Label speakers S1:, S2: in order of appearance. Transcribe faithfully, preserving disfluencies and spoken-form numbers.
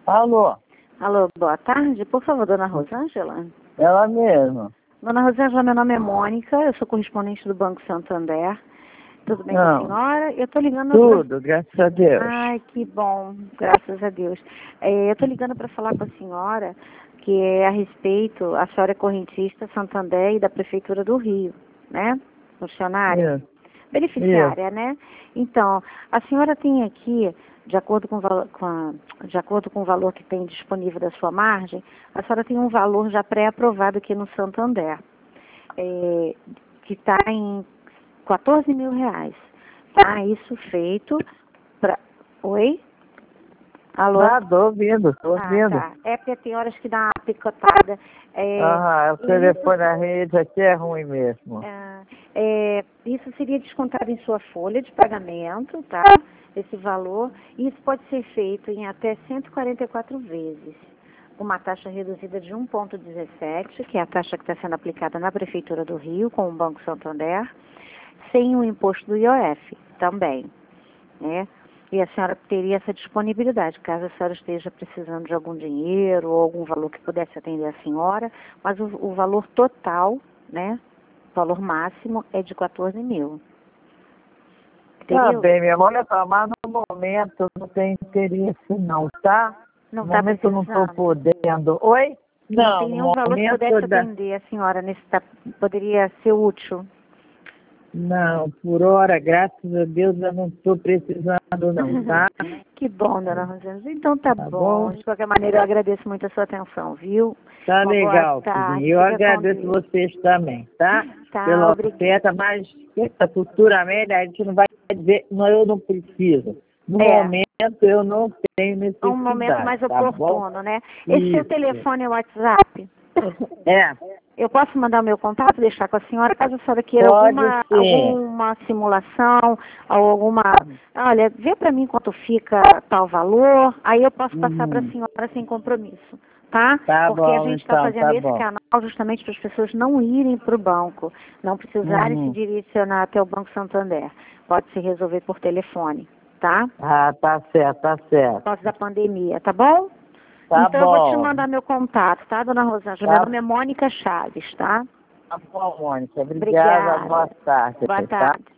S1: Alô?
S2: Alô, boa tarde. Por favor, dona Rosângela?
S1: Ela mesma.
S2: Dona Rosângela, meu nome é Mônica, eu sou correspondente do Banco Santander. Tudo bem
S1: Não.
S2: com a senhora? Eu estou ligando...
S1: Tudo, graças a Deus.
S2: Ai, que bom, graças a Deus. É, eu estou ligando para falar com a senhora, que é a respeito, a senhora é correntista Santander e da Prefeitura do Rio, né? Funcionária?
S1: Isso.
S2: Beneficiária, Isso. né? Então, a senhora tem aqui, de acordo com, o valor, com a, de acordo com o valor que tem disponível da sua margem, a senhora tem um valor já pré-aprovado aqui no Santander, é, que está em quatorze mil reais. Tá, isso feito para... Oi? Alô?
S1: Ah, tô ouvindo, tô ouvindo.
S2: Ah, tá. É porque tem horas que dá uma picotada. É,
S1: ah, o telefone
S2: isso,
S1: da rede aqui é ruim mesmo.
S2: É, é, isso seria descontado em sua folha de pagamento, tá? Esse valor. E isso pode ser feito em até cento e quarenta e quatro vezes. Uma taxa reduzida de um vírgula dezessete, que é a taxa que está sendo aplicada na Prefeitura do Rio, com o Banco Santander, sem o imposto do I O F também, né? E a senhora teria essa disponibilidade, caso a senhora esteja precisando de algum dinheiro ou algum valor que pudesse atender a senhora, mas o, o valor total, né, o valor máximo é de quatorze mil.
S1: Tá bem, minha mãe, olha só, mas no momento não tem interesse não, tá?
S2: Não
S1: no
S2: tá
S1: momento eu não estou
S2: precisando?
S1: podendo. Oi?
S2: Não,
S1: Não,
S2: tem
S1: no
S2: nenhum valor que pudesse
S1: da...
S2: atender a senhora, nesse, poderia ser útil.
S1: Não, por hora, graças a Deus, eu não estou precisando não, tá?
S2: Que bom, dona Rosângela. Então tá,
S1: Tá
S2: bom.
S1: bom?
S2: De qualquer maneira, eu agradeço muito a sua atenção, viu?
S1: Tá
S2: Uma
S1: legal,
S2: boa tarde.
S1: filhinha. Eu
S2: Fica com
S1: agradeço
S2: Deus.
S1: vocês também, tá?
S2: Tá,
S1: Pela
S2: obrigada.
S1: oferta, mas futuramente a gente não vai dizer, não, eu não preciso. No
S2: É.
S1: momento eu não tenho necessidade,
S2: Um momento mais
S1: tá
S2: oportuno,
S1: bom?
S2: né? Esse seu
S1: Isso.
S2: telefone é o WhatsApp?
S1: É,
S2: Eu posso mandar o meu contato, deixar com a senhora, caso a senhora queira
S1: pode
S2: alguma,
S1: sim.
S2: alguma simulação, ou alguma... Olha, vê para mim quanto fica tal valor, aí eu posso passar para a
S1: Uhum.
S2: senhora sem compromisso, tá?
S1: Tá
S2: Porque a
S1: bom,
S2: gente está
S1: então,
S2: fazendo
S1: tá
S2: esse
S1: bom.
S2: canal justamente para as pessoas não irem para o banco, não precisarem se
S1: Uhum.
S2: direcionar até o Banco Santander. Pode se resolver por telefone, tá?
S1: Ah, tá certo, tá certo.
S2: Por causa da pandemia, tá bom?
S1: Tá
S2: Então
S1: bom.
S2: eu vou te mandar meu contato, tá, dona Rosângela?
S1: Tá.
S2: Meu nome é Mônica Chaves, tá?
S1: Tá bom, Mônica. Obrigada.
S2: Obrigada.
S1: Boa tarde.
S2: Boa
S1: Tá?
S2: tarde.